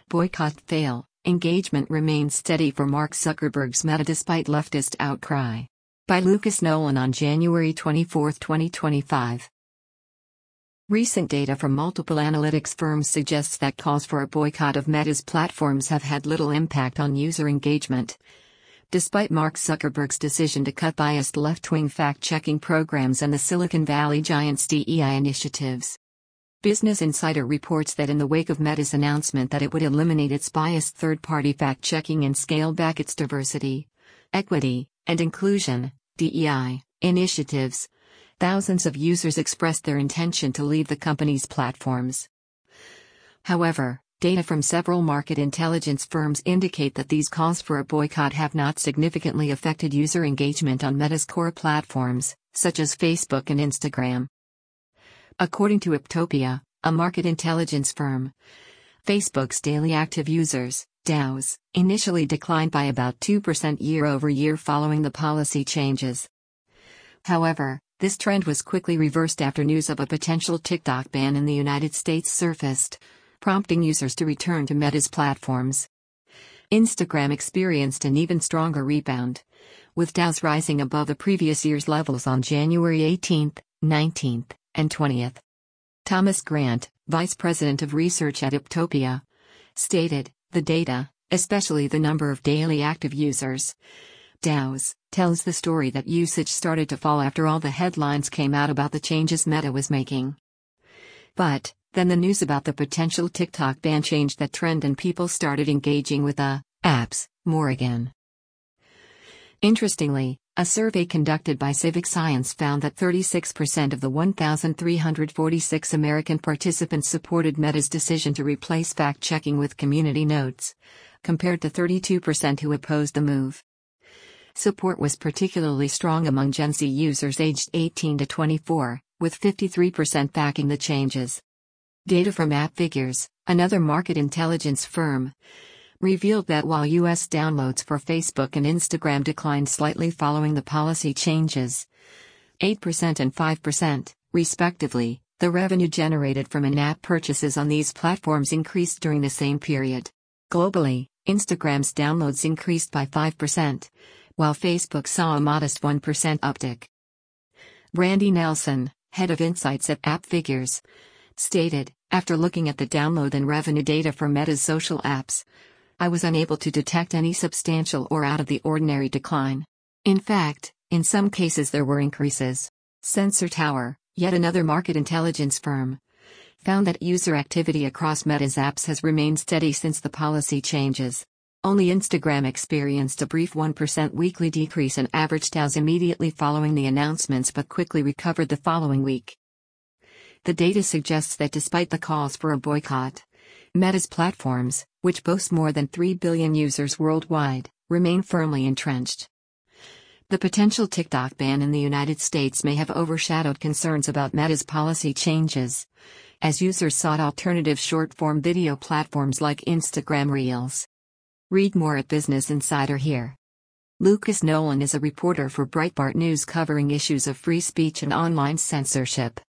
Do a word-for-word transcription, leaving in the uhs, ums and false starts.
boycott fail, engagement remains steady for Mark Zuckerberg's Meta despite leftist outcry. By Lucas Nolan on January twenty-fourth, twenty twenty-five. Recent data from multiple analytics firms suggests that calls for a boycott of Meta's platforms have had little impact on user engagement. Despite Mark Zuckerberg's decision to cut biased left-wing fact-checking programs and the Silicon Valley giant's D E I initiatives. Business Insider reports that in the wake of Meta's announcement that it would eliminate its biased third-party fact-checking and scale back its diversity, equity, and inclusion (D E I) initiatives, thousands of users expressed their intention to leave the company's platforms. However, data from several market intelligence firms indicate that these calls for a boycott have not significantly affected user engagement on Meta's core platforms, such as Facebook and Instagram. According to Iptopia, a market intelligence firm, Facebook's daily active users, D A Us, initially declined by about two percent year-over-year following the policy changes. However, this trend was quickly reversed after news of a potential TikTok ban in the United States surfaced, prompting users to return to Meta's platforms. Instagram experienced an even stronger rebound, with D A Us rising above the previous year's levels on January eighteenth, nineteenth, and twentieth. Thomas Grant, Vice President of Research at Iptopia, stated, "The data, especially the number of daily active users, D A Us, tells the story that usage started to fall after all the headlines came out about the changes Meta was making. But, then the news about the potential TikTok ban changed that trend and people started engaging with the apps more again." Interestingly, a survey conducted by Civic Science found that thirty-six percent of the one thousand three hundred forty-six American participants supported Meta's decision to replace fact-checking with community notes, compared to thirty-two percent who opposed the move. Support was particularly strong among Gen Z users aged eighteen to twenty-four, with fifty-three percent backing the changes. Data from AppFigures, another market intelligence firm, revealed that while U S downloads for Facebook and Instagram declined slightly following the policy changes, eight percent and five percent, respectively, the revenue generated from in-app purchases on these platforms increased during the same period. Globally, Instagram's downloads increased by five percent, while Facebook saw a modest one percent uptick. Randy Nelson, head of insights at AppFigures, stated, "After looking at the download and revenue data for Meta's social apps, I was unable to detect any substantial or out-of-the-ordinary decline. In fact, in some cases there were increases." Sensor Tower, yet another market intelligence firm, found that user activity across Meta's apps has remained steady since the policy changes. Only Instagram experienced a brief one percent weekly decrease in average D A Us immediately following the announcements but quickly recovered the following week. The data suggests that despite the calls for a boycott, Meta's platforms, which boast more than three billion users worldwide, remain firmly entrenched. The potential TikTok ban in the United States may have overshadowed concerns about Meta's policy changes, as users sought alternative short-form video platforms like Instagram Reels. Read more at Business Insider here. Lucas Nolan is a reporter for Breitbart News covering issues of free speech and online censorship.